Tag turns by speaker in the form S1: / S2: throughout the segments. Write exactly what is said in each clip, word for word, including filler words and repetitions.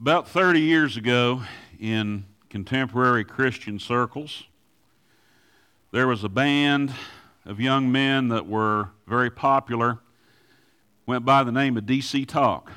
S1: About thirty years ago, in contemporary Christian circles, there was a band of young men that were very popular, went by the name of D C Talk.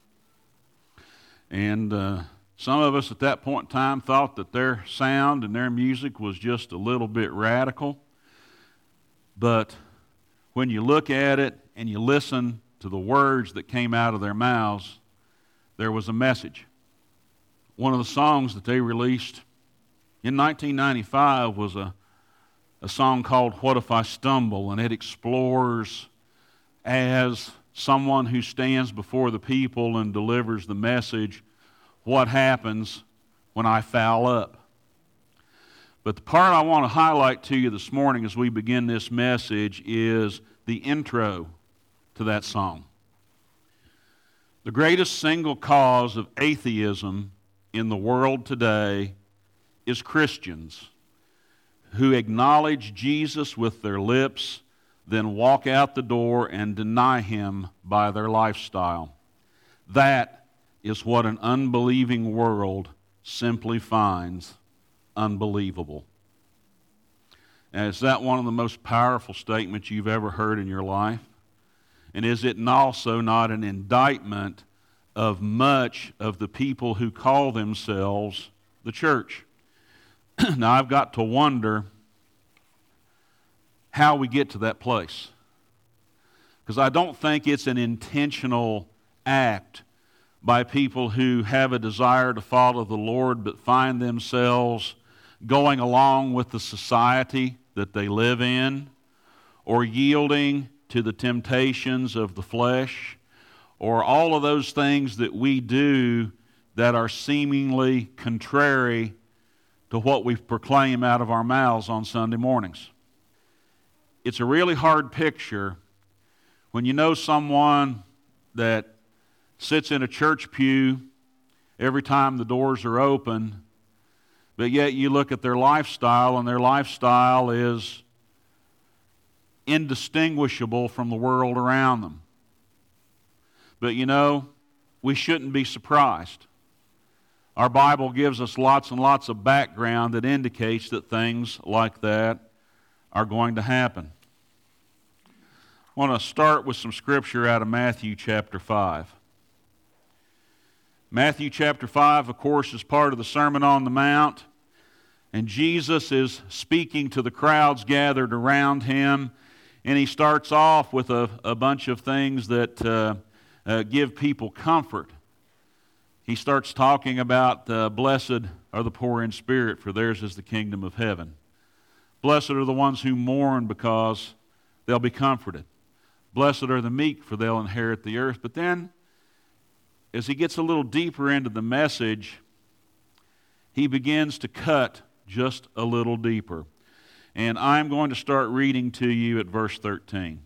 S1: And uh, some of us at that point in time thought that their sound and their music was just a little bit radical. But when you look at it and you listen to the words that came out of their mouths, there was a message. One of the songs that they released in nineteen ninety-five was a, a song called What If I Stumble, and it explores as someone who stands before the people and delivers the message, what happens when I foul up. But the part I want to highlight to you this morning as we begin this message is the intro to that song. The greatest single cause of atheism in the world today is Christians who acknowledge Jesus with their lips, then walk out the door and deny him by their lifestyle. That is what an unbelieving world simply finds unbelievable. And is that one of the most powerful statements you've ever heard in your life? And is it also not an indictment of much of the people who call themselves the church? Now, I've got to wonder how we get to that place. Because I don't think it's an intentional act by people who have a desire to follow the Lord but find themselves going along with the society that they live in, or yielding to the temptations of the flesh, or all of those things that we do that are seemingly contrary to what we proclaim out of our mouths on Sunday mornings. It's a really hard picture when you know someone that sits in a church pew every time the doors are open, but yet you look at their lifestyle, and their lifestyle is indistinguishable from the world around them. But you know, we shouldn't be surprised. Our Bible gives us lots and lots of background that indicates that things like that are going to happen. I want to start with some scripture out of Matthew chapter five. Matthew chapter five, of course, is part of the Sermon on the Mount, and Jesus is speaking to the crowds gathered around him, and he starts off with a, a bunch of things that uh, uh, give people comfort. He starts talking about uh, blessed are the poor in spirit, for theirs is the kingdom of heaven. Blessed are the ones who mourn, because they'll be comforted. Blessed are the meek, for they'll inherit the earth. But then, as he gets a little deeper into the message, he begins to cut just a little deeper. And I'm going to start reading to you at verse thirteen.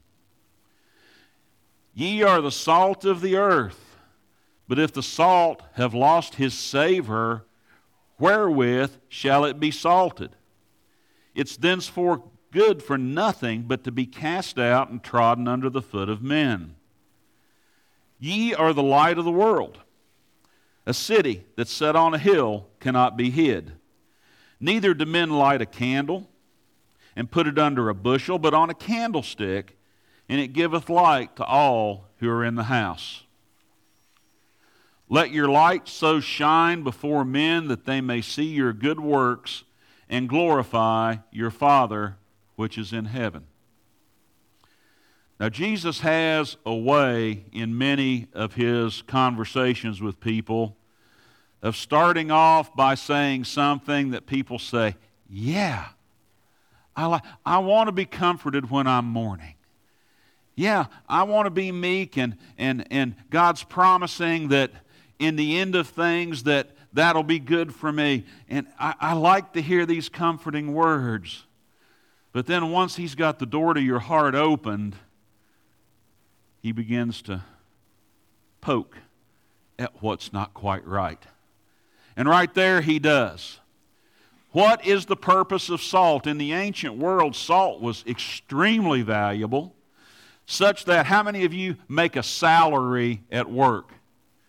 S1: Ye are the salt of the earth, but if the salt have lost his savor, wherewith shall it be salted? It's thenceforth good for nothing but to be cast out and trodden under the foot of men. Ye are the light of the world. A city that's set on a hill cannot be hid. Neither do men light a candle and put it under a bushel, but on a candlestick, and it giveth light to all who are in the house. Let your light so shine before men that they may see your good works and glorify your Father which is in heaven. Now, Jesus has a way in many of his conversations with people of starting off by saying something that people say, yeah, I, like, I want to be comforted when I'm mourning. Yeah, I want to be meek, and, and, and God's promising that in the end of things that that'll be good for me. And I, I like to hear these comforting words. But then once he's got the door to your heart opened, he begins to poke at what's not quite right. And right there he does. What is the purpose of salt? In the ancient world, salt was extremely valuable, such that how many of you make a salary at work?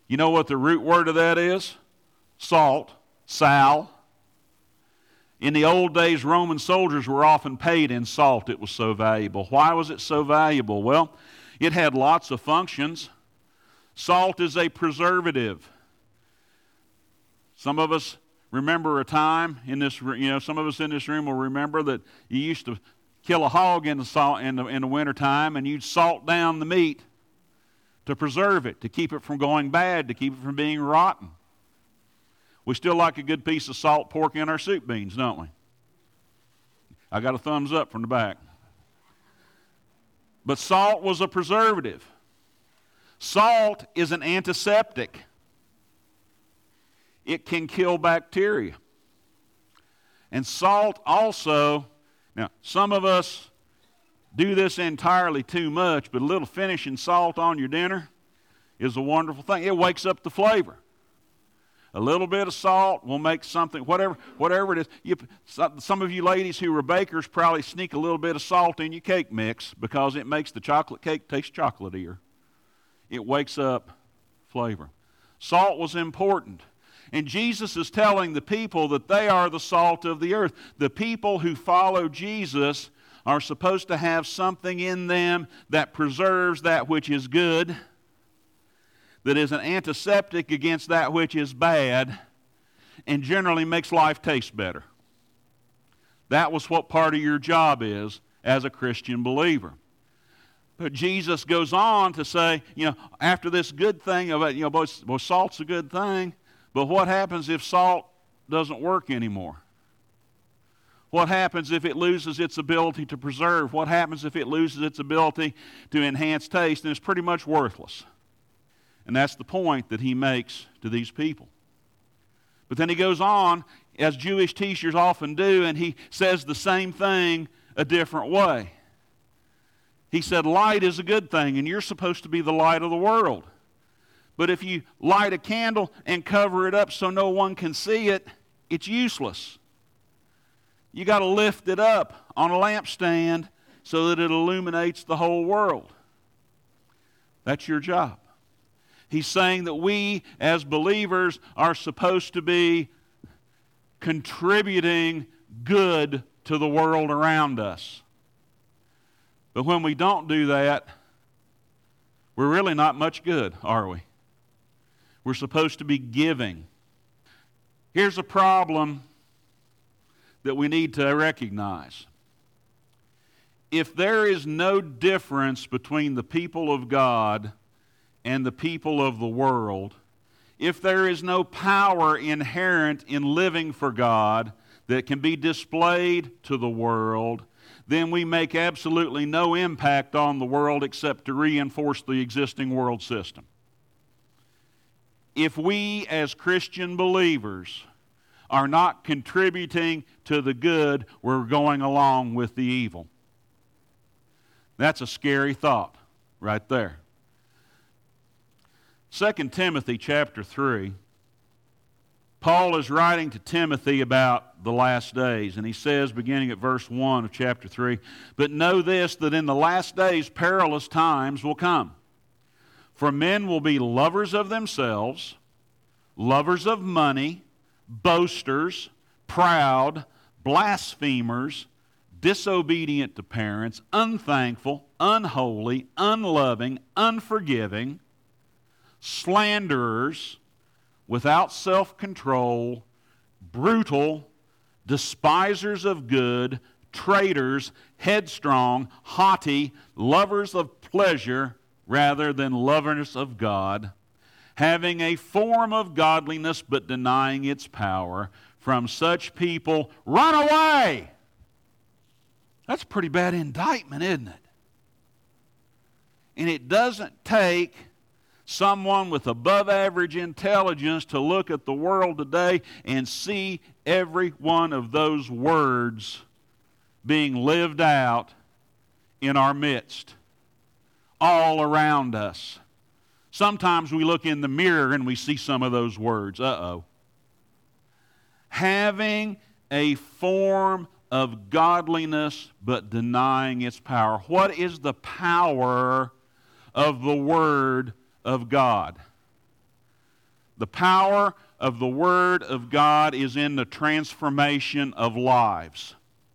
S1: You know what the root word of that is? Salt, sal. In the old days, Roman soldiers were often paid in salt. It was so valuable. Why was it so valuable? Well, it had lots of functions. Salt is a preservative. Some of us remember a time in this, you know, some of us in this room will remember that you used to kill a hog in the salt in the, in the wintertime, and you'd salt down the meat to preserve it, to keep it from going bad, to keep it from being rotten. We still like a good piece of salt pork in our soup beans, don't we? I got a thumbs up from the back. But salt was a preservative. Salt is an antiseptic. It can kill bacteria. And salt also, now some of us do this entirely too much, but a little finishing salt on your dinner is a wonderful thing. It wakes up the flavor. A little bit of salt will make something, whatever whatever it is. You, some of you ladies who are bakers probably sneak a little bit of salt in your cake mix because it makes the chocolate cake taste chocolatier. It wakes up flavor. Salt was important. And Jesus is telling the people that they are the salt of the earth. The people who follow Jesus are supposed to have something in them that preserves that which is good, that is an antiseptic against that which is bad, and generally makes life taste better. That was what part of your job is as a Christian believer. But Jesus goes on to say, you know, after this good thing of it, you know, boy, boy, salt's a good thing, but what happens if salt doesn't work anymore? What happens if it loses its ability to preserve? What happens if it loses its ability to enhance taste? And it's pretty much worthless. And that's the point that he makes to these people. But then he goes on, as Jewish teachers often do, and he says the same thing a different way. He said, light is a good thing, and you're supposed to be the light of the world. But if you light a candle and cover it up so no one can see it, it's useless. You got to lift it up on a lampstand so that it illuminates the whole world. That's your job. He's saying that we, as believers, are supposed to be contributing good to the world around us. But when we don't do that, we're really not much good, are we? We're supposed to be giving. Here's a problem that we need to recognize. If there is no difference between the people of God and the people of the world, if there is no power inherent in living for God that can be displayed to the world, then we make absolutely no impact on the world except to reinforce the existing world system. If we as Christian believers are not contributing to the good, we're going along with the evil. That's a scary thought right there. Second Timothy chapter three, Paul is writing to Timothy about the last days, and he says, beginning at verse one of chapter three, "But know this, that in the last days perilous times will come. For men will be lovers of themselves, lovers of money, boasters, proud, blasphemers, disobedient to parents, unthankful, unholy, unloving, unforgiving, slanderers, without self-control, brutal, despisers of good, traitors, headstrong, haughty, lovers of pleasure rather than lovers of God, having a form of godliness but denying its power. From such people, run away!" That's a pretty bad indictment, isn't it? And it doesn't take someone with above average intelligence to look at the world today and see every one of those words being lived out in our midst, all around us. Sometimes we look in the mirror and we see some of those words. Uh-oh. Having a form of godliness but denying its power. What is the power of the Word of God? The power of the Word of God is in the transformation of lives.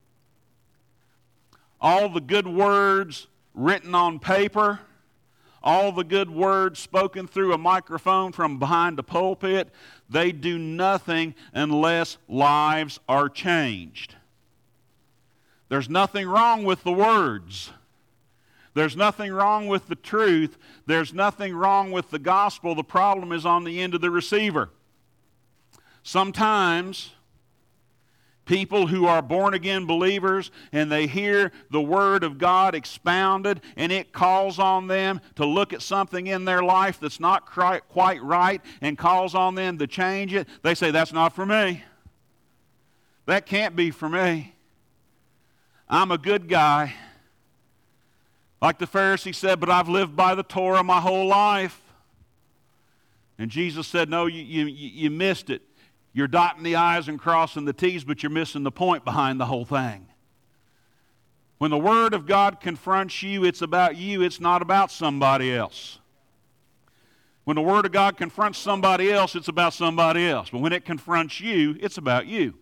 S1: All the good words written on paper, all the good words spoken through a microphone from behind the pulpit, they do nothing unless lives are changed. There's nothing wrong with the words. There's nothing wrong with the truth. There's nothing wrong with the gospel. The problem is on the end of the receiver. Sometimes people who are born-again believers and they hear the Word of God expounded and it calls on them to look at something in their life that's not quite right and calls on them to change it, they say, that's not for me. That can't be for me. I'm a good guy. Like the Pharisee said, but I've lived by the Torah my whole life. And Jesus said, no, you, you, you missed it. You're dotting the I's and crossing the T's, but you're missing the point behind the whole thing. When the Word of God confronts you, it's about you. It's not about somebody else. When the Word of God confronts somebody else, it's about somebody else. But when it confronts you, it's about you.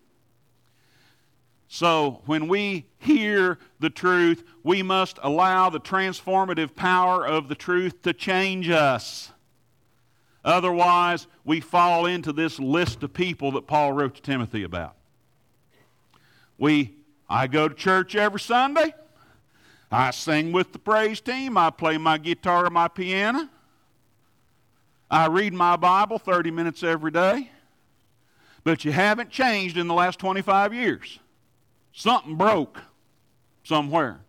S1: So when we hear the truth, we must allow the transformative power of the truth to change us. Otherwise, we fall into this list of people that Paul wrote to Timothy about. We, I go to church every Sunday. I sing with the praise team. I play my guitar or my piano. I read my Bible thirty minutes every day. But you haven't changed in the last twenty-five years. Something broke somewhere.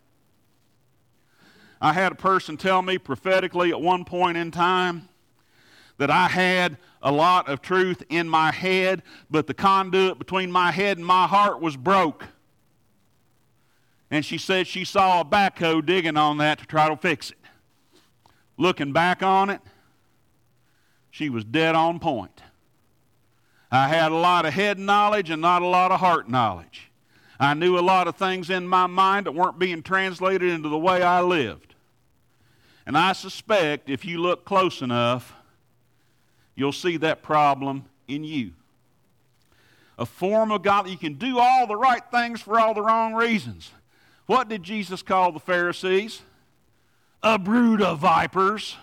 S1: I had a person tell me prophetically at one point in time that I had a lot of truth in my head, but the conduit between my head and my heart was broke. And she said she saw a backhoe digging on that to try to fix it. Looking back on it, she was dead on point. I had a lot of head knowledge and not a lot of heart knowledge. I knew a lot of things in my mind that weren't being translated into the way I lived. And I suspect if you look close enough, you'll see that problem in you. A form of God, you can do all the right things for all the wrong reasons. What did Jesus call the Pharisees? A brood of vipers.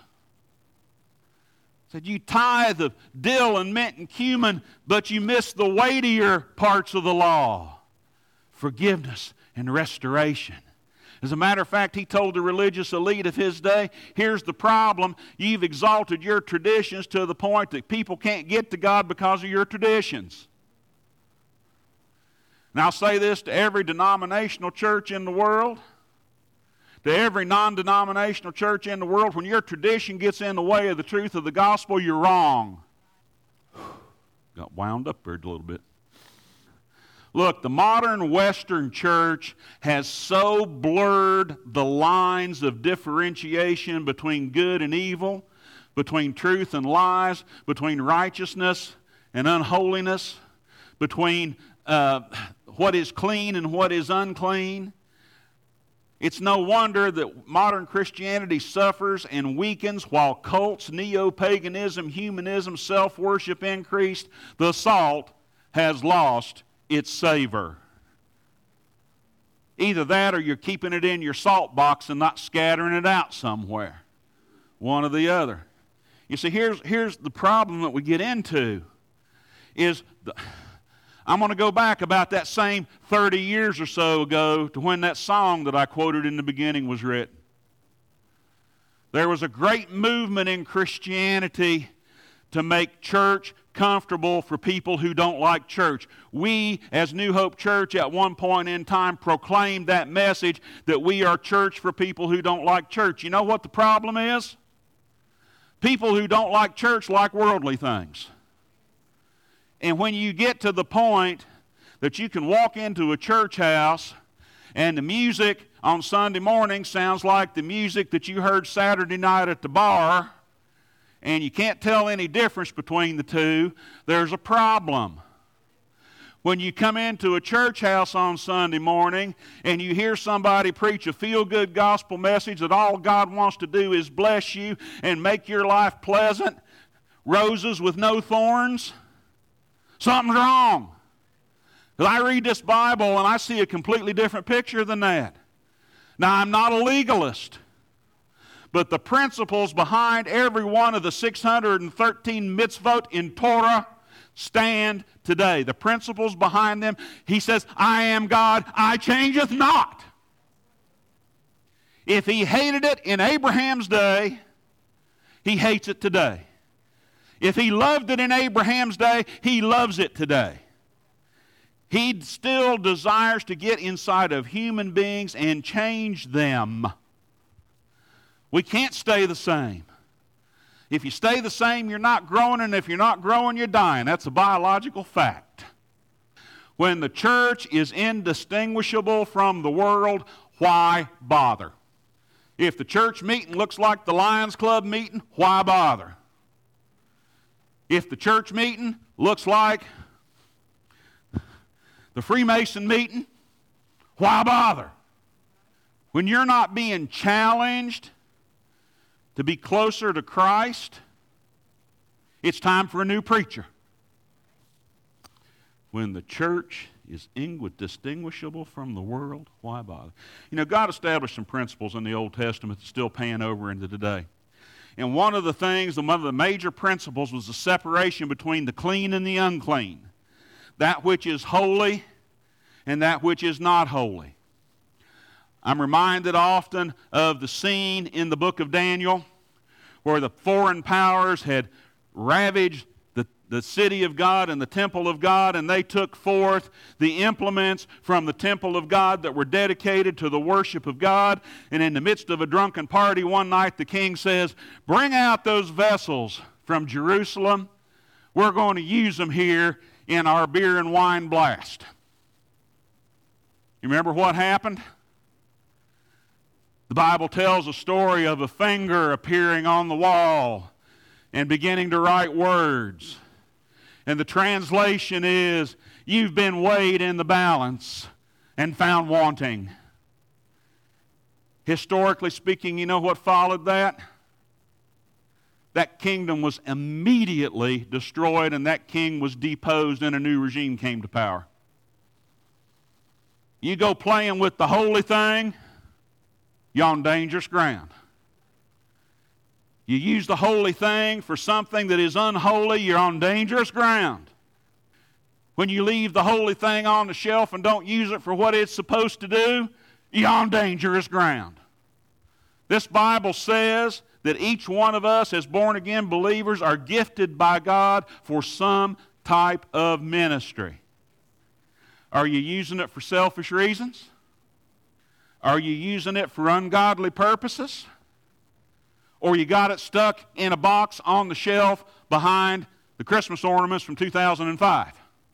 S1: He said, you tithe of dill and mint and cumin, but you miss the weightier parts of the law. Forgiveness and restoration. As a matter of fact, he told the religious elite of his day, here's the problem. You've exalted your traditions to the point that people can't get to God because of your traditions. And I'll say this to every denominational church in the world, to every non-denominational church in the world, when your tradition gets in the way of the truth of the gospel, you're wrong. Got wound up there a little bit. Look, the modern Western church has so blurred the lines of differentiation between good and evil, between truth and lies, between righteousness and unholiness, between uh, what is clean and what is unclean. It's no wonder that modern Christianity suffers and weakens while cults, neo-paganism, humanism, self-worship increased. The salt has lost its savor. Either that or you're keeping it in your salt box and not scattering it out somewhere. One or the other. You see, here's, here's the problem that we get into. Is the, I'm going to go back about that same thirty years or so ago to when that song that I quoted in the beginning was written. There was a great movement in Christianity to make church comfortable for people who don't like church. We, as New Hope Church, at one point in time proclaimed that message that we are church for people who don't like church. You know what the problem is? People who don't like church like worldly things. And when you get to the point that you can walk into a church house and the music on Sunday morning sounds like the music that you heard Saturday night at the bar, and you can't tell any difference between the two, there's a problem. When you come into a church house on Sunday morning and you hear somebody preach a feel-good gospel message that all God wants to do is bless you and make your life pleasant, roses with no thorns, something's wrong. Because I read this Bible and I see a completely different picture than that. Now, I'm not a legalist, but the principles behind every one of the six hundred thirteen mitzvot in Torah stand today. The principles behind them, he says, I am God, I changeth not. If he hated it in Abraham's day, he hates it today. If he loved it in Abraham's day, he loves it today. He still desires to get inside of human beings and change them. We can't stay the same. If you stay the same, you're not growing, and if you're not growing, you're dying. That's a biological fact. When the church is indistinguishable from the world, why bother? If the church meeting looks like the Lions Club meeting, why bother? If the church meeting looks like the Freemason meeting, why bother? When you're not being challenged to be closer to Christ, it's time for a new preacher. When the church is indistinguishable from the world, why bother? You know, God established some principles in the Old Testament that still pan over into today. And one of the things, one of the major principles was the separation between the clean and the unclean. That which is holy and that which is not holy. I'm reminded often of the scene in the book of Daniel where the foreign powers had ravaged the, the city of God and the temple of God, and they took forth the implements from the temple of God that were dedicated to the worship of God. And in the midst of a drunken party one night, the king says, bring out those vessels from Jerusalem. We're going to use them here in our beer and wine blast. You remember what happened? The Bible tells a story of a finger appearing on the wall and beginning to write words. And the translation is, you've been weighed in the balance and found wanting. Historically speaking, you know what followed that? That kingdom was immediately destroyed, and that king was deposed, and a new regime came to power. You go playing with the holy thing, you're on dangerous ground. You use the holy thing for something that is unholy, you're on dangerous ground. When you leave the holy thing on the shelf and don't use it for what it's supposed to do, you're on dangerous ground. This Bible says that each one of us as born-again believers are gifted by God for some type of ministry. Are you using it for selfish reasons? Are you using it for ungodly purposes? Or you got it stuck in a box on the shelf behind the Christmas ornaments from two thousand five?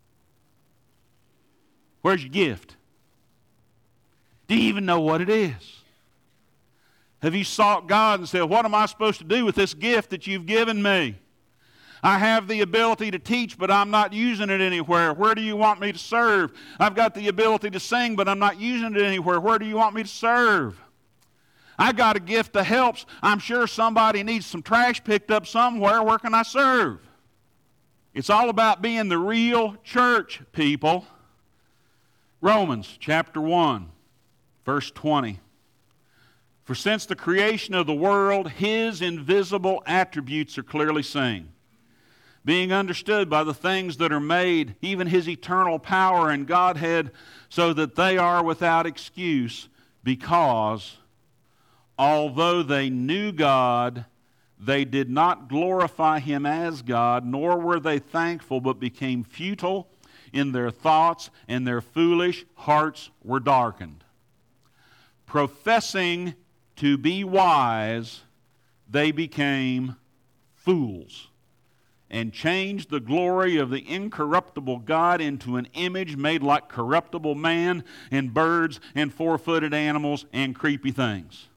S1: Where's your gift? Do you even know what it is? Have you sought God and said, what am I supposed to do with this gift that you've given me? I have the ability to teach, but I'm not using it anywhere. Where do you want me to serve? I've got the ability to sing, but I'm not using it anywhere. Where do you want me to serve? I got a gift that helps. I'm sure somebody needs some trash picked up somewhere. Where can I serve? It's all about being the real church, people. Romans chapter one, verse twenty. For since the creation of the world, his invisible attributes are clearly seen, being understood by the things that are made, even his eternal power and Godhead, so that they are without excuse, because although they knew God, they did not glorify him as God, nor were they thankful, but became futile in their thoughts, and their foolish hearts were darkened. Professing to be wise, they became fools, and changed the glory of the incorruptible God into an image made like corruptible man and birds and four-footed animals and creepy things.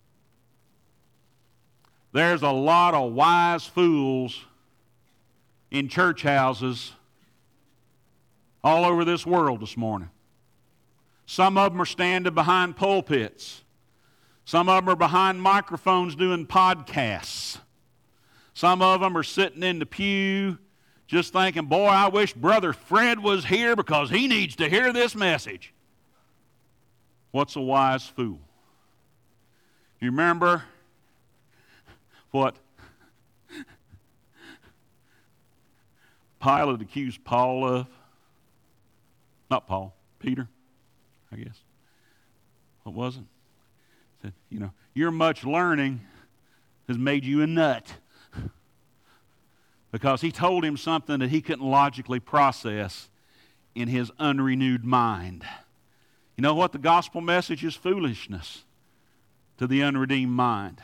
S1: There's a lot of wise fools in church houses all over this world this morning. Some of them are standing behind pulpits. Some of them are behind microphones doing podcasts. Some of them are sitting in the pew just thinking, boy, I wish Brother Fred was here because he needs to hear this message. What's a wise fool? You remember what Pilate accused Paul of? Not Paul, Peter, I guess. What was it? Said, you know, your much learning has made you a nut. Because he told him something that he couldn't logically process in his unrenewed mind. You know what? The gospel message is foolishness to the unredeemed mind.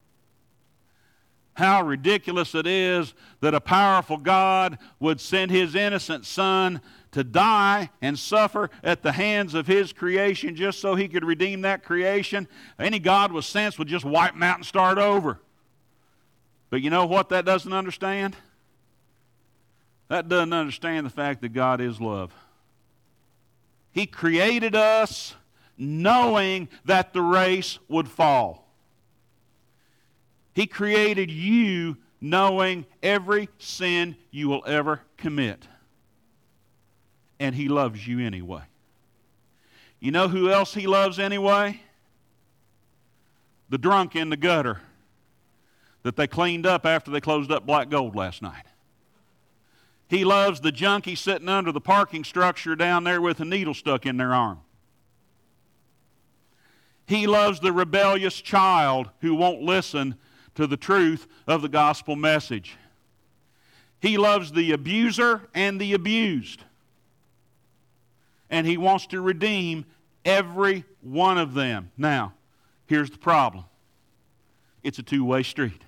S1: How ridiculous it is that a powerful God would send his innocent son to die and suffer at the hands of his creation just so he could redeem that creation. Any God with sense would just wipe him out and start over. But you know what that doesn't understand? That doesn't understand the fact that God is love. He created us knowing that the race would fall. He created you knowing every sin you will ever commit. And he loves you anyway. You know who else he loves anyway? The drunk in the gutter that they cleaned up after they closed up Black Gold last night. He loves the junkie sitting under the parking structure down there with a needle stuck in their arm. He loves the rebellious child who won't listen to the truth of the gospel message. He loves the abuser and the abused. And he wants to redeem every one of them. Now, here's the problem. It's a two-way street.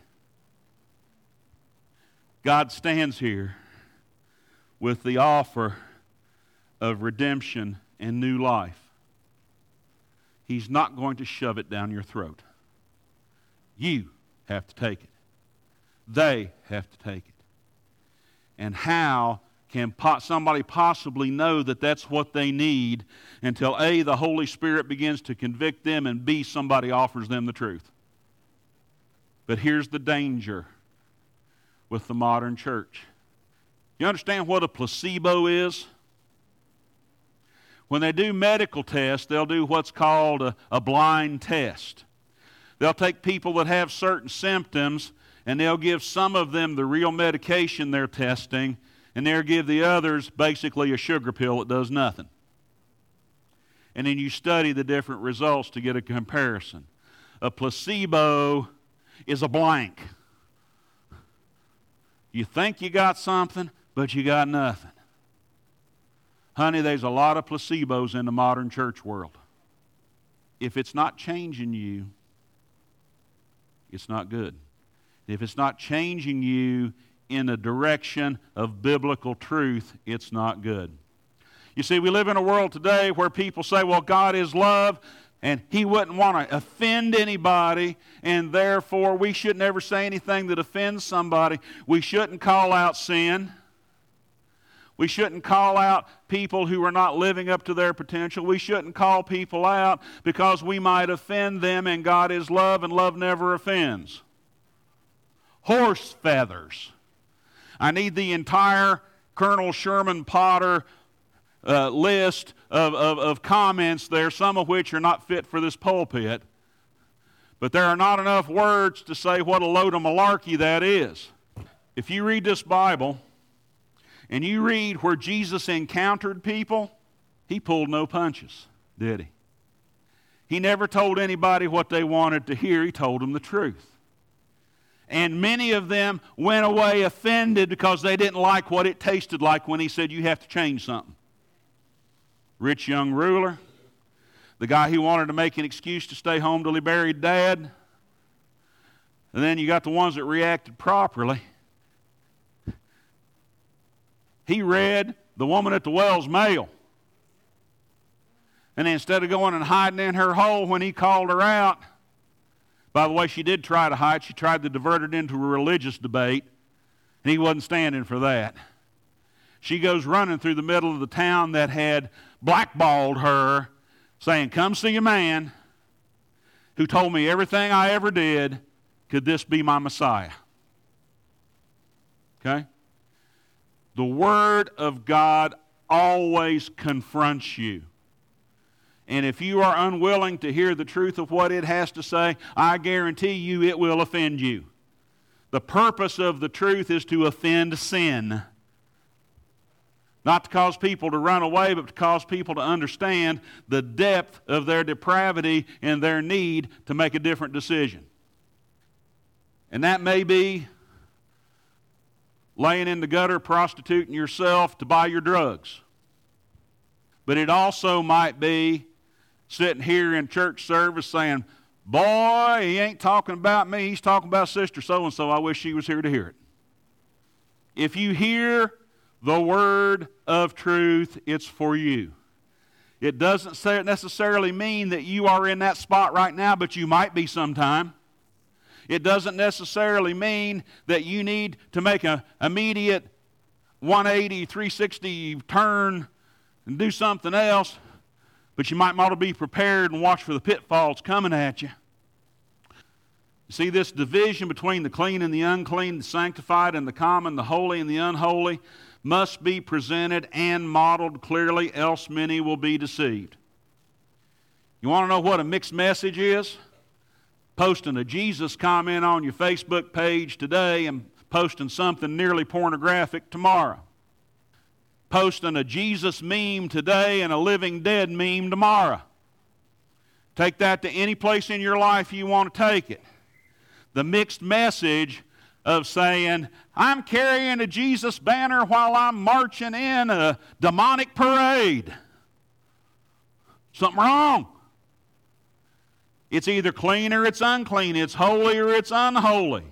S1: God stands here with the offer of redemption and new life. He's not going to shove it down your throat. You have to take it. They have to take it. And how can po- somebody possibly know that that's what they need until A, the Holy Spirit begins to convict them, and B, somebody offers them the truth? But here's the danger with the modern church. You understand what a placebo is? When they do medical tests, they'll do what's called a, a blind test. They'll take people that have certain symptoms and they'll give some of them the real medication they're testing, and they'll give the others basically a sugar pill that does nothing. And then you study the different results to get a comparison. A placebo is a blank. You think you got something, but you got nothing. Honey, there's a lot of placebos in the modern church world. If it's not changing you, it's not good. If it's not changing you in the direction of biblical truth, it's not good. You see, we live in a world today where people say, well, God is love, and he wouldn't want to offend anybody, and therefore we shouldn't ever say anything that offends somebody. We shouldn't call out sin. We shouldn't call out people who are not living up to their potential. We shouldn't call people out because we might offend them, and God is love, and love never offends. Horse feathers. I need the entire Colonel Sherman Potter uh, list of, of, of comments there, some of which are not fit for this pulpit. But there are not enough words to say what a load of malarkey that is. If you read this Bible, and you read where Jesus encountered people, he pulled no punches, did he? He never told anybody what they wanted to hear. He told them the truth. And many of them went away offended because they didn't like what it tasted like when he said, you have to change something. Rich young ruler, the guy who wanted to make an excuse to stay home till he buried dad. And then you got the ones that reacted properly. He read the woman at the well's mail. And instead of going and hiding in her hole when he called her out, by the way, she did try to hide. She tried to divert it into a religious debate, and he wasn't standing for that. She goes running through the middle of the town that had blackballed her, saying, come see a man who told me everything I ever did. Could this be my Messiah? Okay? The Word of God always confronts you. And if you are unwilling to hear the truth of what it has to say, I guarantee you it will offend you. The purpose of the truth is to offend sin. Not to cause people to run away, but to cause people to understand the depth of their depravity and their need to make a different decision. And that may be laying in the gutter, prostituting yourself to buy your drugs. But it also might be sitting here in church service saying, boy, he ain't talking about me, he's talking about Sister So-and-so. I wish she was here to hear it. If you hear the word of truth, it's for you. It doesn't necessarily mean that you are in that spot right now, but you might be sometime. It doesn't necessarily mean that you need to make an immediate one eighty, three sixty turn and do something else, but you might want to be prepared and watch for the pitfalls coming at you. You see, this division between the clean and the unclean, the sanctified and the common, the holy and the unholy, must be presented and modeled clearly, else many will be deceived. You want to know what a mixed message is? Posting a Jesus comment on your Facebook page today and posting something nearly pornographic tomorrow. Posting a Jesus meme today and a living dead meme tomorrow. Take that to any place in your life you want to take it. The mixed message of saying, I'm carrying a Jesus banner while I'm marching in a demonic parade. Something wrong. It's either clean or it's unclean. It's holy or it's unholy.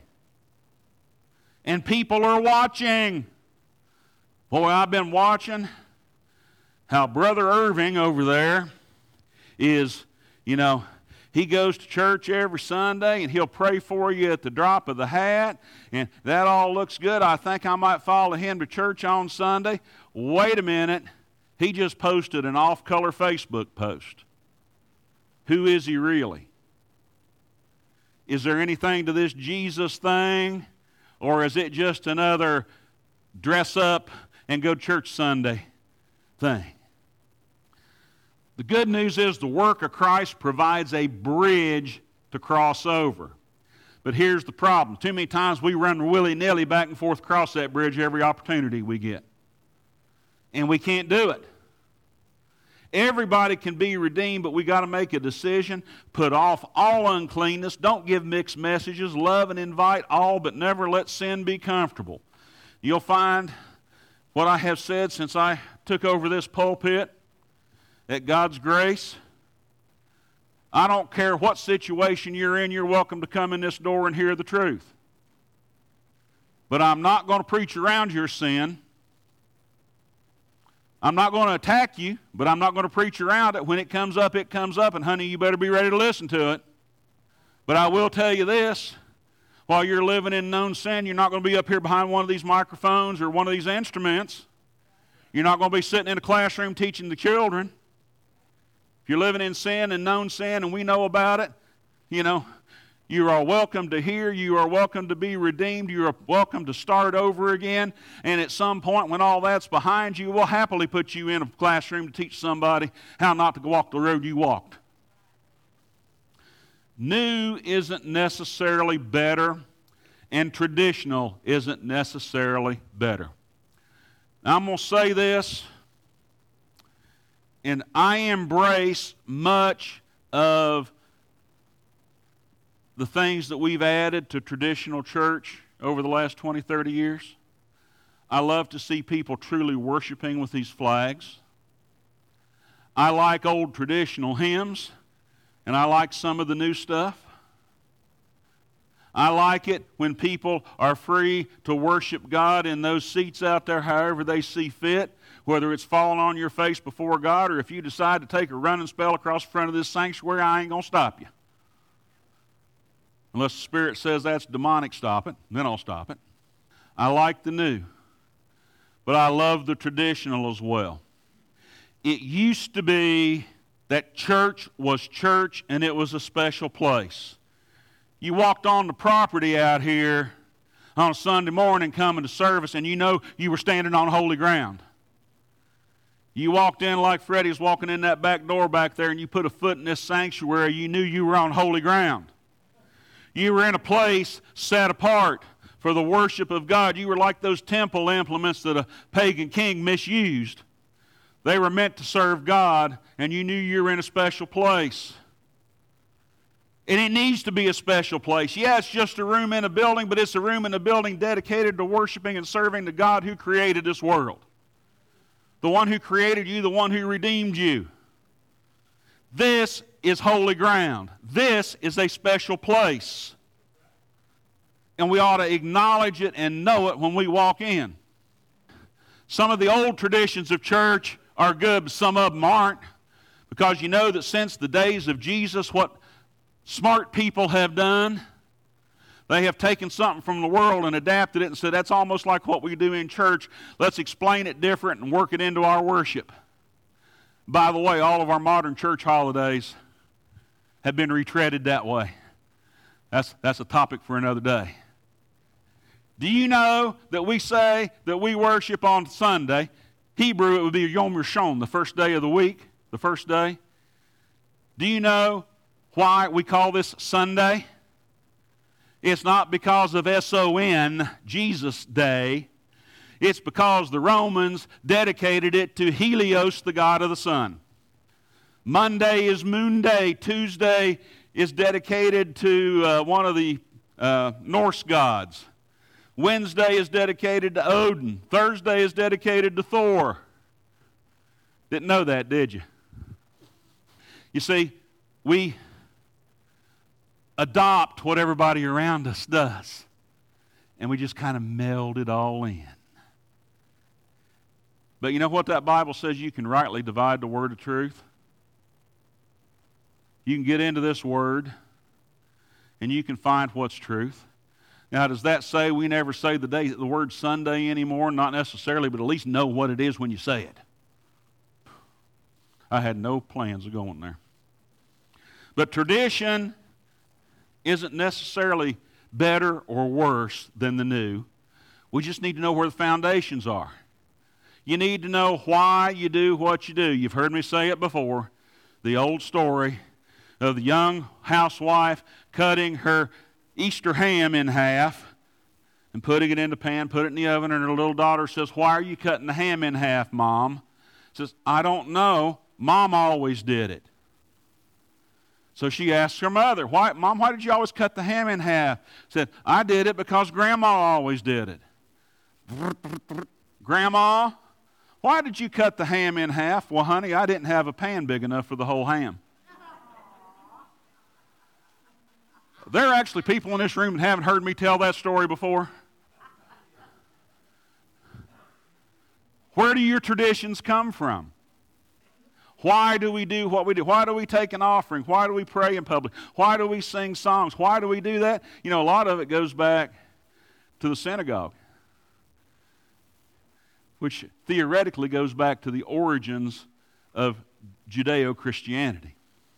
S1: And people are watching. Boy, I've been watching how Brother Irving over there is, you know, he goes to church every Sunday and he'll pray for you at the drop of the hat. And that all looks good. I think I might follow him to church on Sunday. Wait a minute. He just posted an off-color Facebook post. Who is he really? Is there anything to this Jesus thing? Or is it just another dress up and go to church Sunday thing? The good news is the work of Christ provides a bridge to cross over. But here's the problem. Too many times we run willy-nilly back and forth across that bridge every opportunity we get. And we can't do it. Everybody can be redeemed, but we got to make a decision. Put off all uncleanness. Don't give mixed messages. Love and invite all, but never let sin be comfortable. You'll find what I have said since I took over this pulpit, at God's grace. I don't care what situation you're in, you're welcome to come in this door and hear the truth. But I'm not going to preach around your sin. I'm not going to attack you, but I'm not going to preach around it. When it comes up, it comes up, and honey, you better be ready to listen to it. But I will tell you this, while you're living in known sin, you're not going to be up here behind one of these microphones or one of these instruments. You're not going to be sitting in a classroom teaching the children. If you're living in sin and known sin and we know about it, you know, you are welcome to hear. You are welcome to be redeemed. You are welcome to start over again. And at some point when all that's behind you, we'll happily put you in a classroom to teach somebody how not to walk the road you walked. New isn't necessarily better, and traditional isn't necessarily better. Now, I'm going to say this, and I embrace much of the things that we've added to traditional church over the last twenty, thirty years. I love to see people truly worshiping with these flags. I like old traditional hymns, and I like some of the new stuff. I like it when people are free to worship God in those seats out there however they see fit, whether it's falling on your face before God or if you decide to take a running spell across the front of this sanctuary, I ain't going to stop you. Unless the Spirit says that's demonic, stop it. Then I'll stop it. I like the new, but I love the traditional as well. It used to be that church was church and it was a special place. You walked on the property out here on a Sunday morning coming to service, and you know you were standing on holy ground. You walked in like Freddie's walking in that back door back there, and you put a foot in this sanctuary, you knew you were on holy ground. You were in a place set apart for the worship of God. You were like those temple implements that a pagan king misused. They were meant to serve God, and you knew you were in a special place. And it needs to be a special place. Yeah, it's just a room in a building, but it's a room in a building dedicated to worshiping and serving the God who created this world. The one who created you, the one who redeemed you. This is holy ground. This is a special place. And we ought to acknowledge it and know it when we walk in. Some of the old traditions of church are good, but some of them aren't. Because you know that since the days of Jesus, what smart people have done, they have taken something from the world and adapted it and said, that's almost like what we do in church. Let's explain it different and work it into our worship. By the way, all of our modern church holidays have been retreaded that way. That's, that's a topic for another day. Do you know that we say that we worship on Sunday? Hebrew, it would be Yom Rishon, the first day of the week, the first day. Do you know why we call this Sunday? It's not because of S O N, Jesus Day. It's because the Romans dedicated it to Helios, the god of the sun. Monday is Moon Day. Tuesday is dedicated to uh, one of the uh, Norse gods. Wednesday is dedicated to Odin. Thursday is dedicated to Thor. Didn't know that, did you? You see, we adopt what everybody around us does, and we just kind of meld it all in. But you know what that Bible says? You can rightly divide the word of truth. You can get into this word, and you can find what's truth. Now, does that say we never say the day the word Sunday anymore? Not necessarily, but at least know what it is when you say it. I had no plans of going there. But tradition isn't necessarily better or worse than the new. We just need to know where the foundations are. You need to know why you do what you do. You've heard me say it before. The old story of the young housewife cutting her Easter ham in half and putting it in the pan, put it in the oven, and her little daughter says, "Why are you cutting the ham in half, Mom?" Says, "I don't know. Mom always did it." So she asks her mother, "Why, Mom, why did you always cut the ham in half?" Said, "I did it because Grandma always did it." "Grandma, why did you cut the ham in half?" "Well, honey, I didn't have a pan big enough for the whole ham." There are actually people in this room that haven't heard me tell that story before. Where do your traditions come from? Why do we do what we do? Why do we take an offering? Why do we pray in public? Why do we sing songs? Why do we do that? You know, a lot of it goes back to the synagogue, which theoretically goes back to the origins of Judeo-Christianity.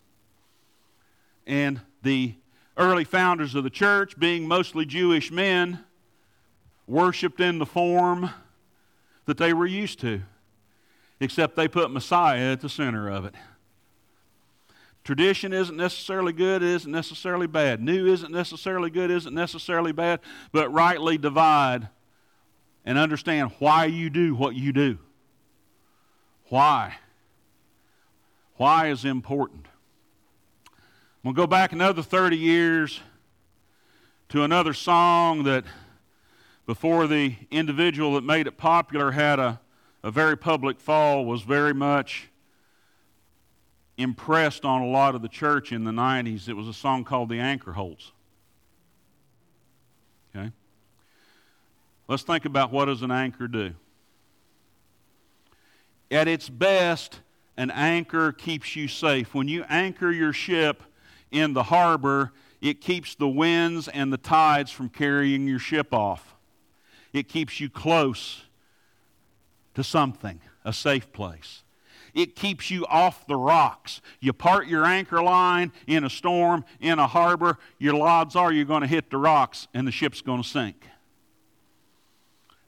S1: And the early founders of the church, being mostly Jewish men, worshiped in the form that they were used to, except they put Messiah at the center of it. Tradition isn't necessarily good, it isn't necessarily bad. New isn't necessarily good, isn't necessarily bad, but rightly divide and understand why you do what you do. Why? Why is important. We'll go back another thirty years to another song that before the individual that made it popular had a, a very public fall, was very much impressed on a lot of the church in the nineties. It was a song called The Anchor Holds. Okay? Let's think about, what does an anchor do? At its best, an anchor keeps you safe. When you anchor your ship in the harbor, it keeps the winds and the tides from carrying your ship off. It keeps you close to something, a safe place. It keeps you off the rocks. You part your anchor line in a storm, in a harbor, your odds are you're going to hit the rocks and the ship's going to sink.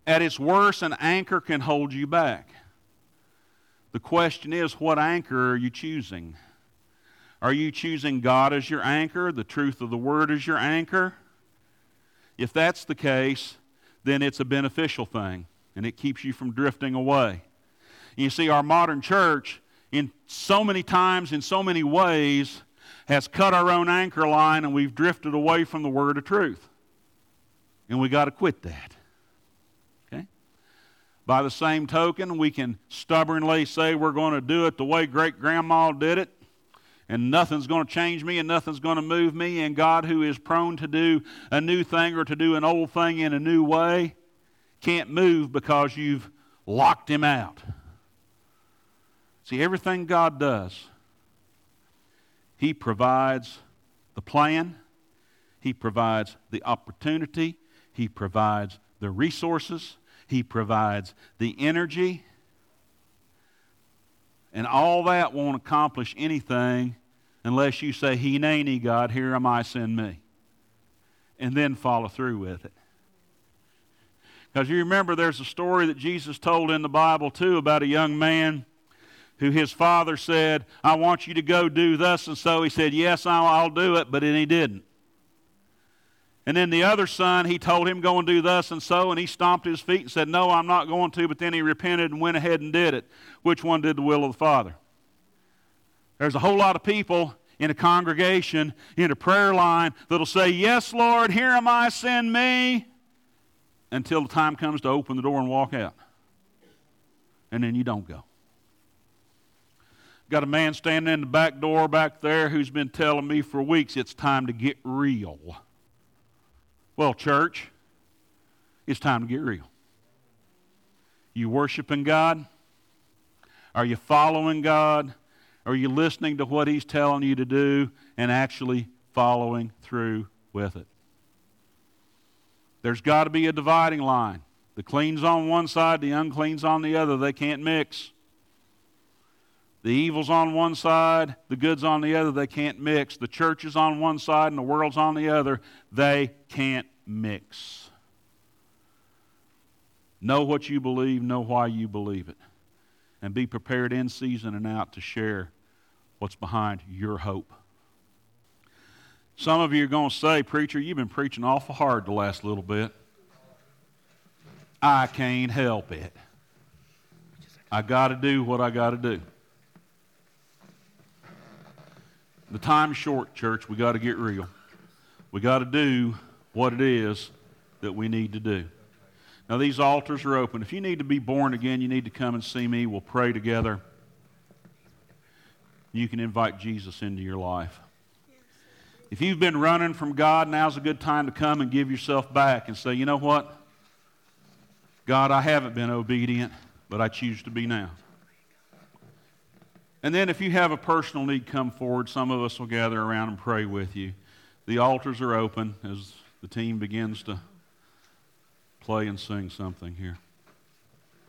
S1: At its worst, an anchor can hold you back. The question is, what anchor are you choosing? Are you choosing God as your anchor, the truth of the Word as your anchor? If that's the case, then it's a beneficial thing, and it keeps you from drifting away. You see, our modern church, in so many times, in so many ways, has cut our own anchor line, and we've drifted away from the Word of truth. And we got to quit that. Okay? By the same token, we can stubbornly say we're going to do it the way great-grandma did it, and nothing's going to change me and nothing's going to move me, and God, who is prone to do a new thing or to do an old thing in a new way, can't move because you've locked him out. See, everything God does, he provides the plan, he provides the opportunity, he provides the resources, he provides the energy. And all that won't accomplish anything unless you say, Hineni, God, here am I, send me. And then follow through with it. Because you remember there's a story that Jesus told in the Bible too about a young man who his father said, I want you to go do thus and so. He said, yes, I'll, I'll do it, but then he didn't. And then the other son, he told him, go and do thus and so, and he stomped his feet and said, no, I'm not going to, but then he repented and went ahead and did it. Which one did the will of the Father? There's a whole lot of people in a congregation, in a prayer line, that'll say, yes, Lord, here am I, send me, until the time comes to open the door and walk out. And then you don't go. Got a man standing in the back door back there who's been telling me for weeks it's time to get real. Well, church, it's time to get real. You worshiping God? Are you following God? Are you listening to what he's telling you to do and actually following through with it? There's got to be a dividing line. The clean's on one side, the unclean's on the other. They can't mix. The evil's on one side, the good's on the other. They can't mix. The church is on one side and the world's on the other. They can't mix. Know what you believe, know why you believe it. And be prepared in season and out to share what's behind your hope. Some of you are going to say, preacher, you've been preaching awful hard the last little bit. I can't help it. I got to do what I got to do. The time's short, church. We got to get real. We got to do what it is that we need to do. Now, these altars are open. If you need to be born again, you need to come and see me. We'll pray together. You can invite Jesus into your life. If you've been running from God, now's a good time to come and give yourself back and say, you know what? God, I haven't been obedient, but I choose to be now. And then if you have a personal need, come forward. Some of us will gather around and pray with you. The altars are open as the team begins to play and sing something here.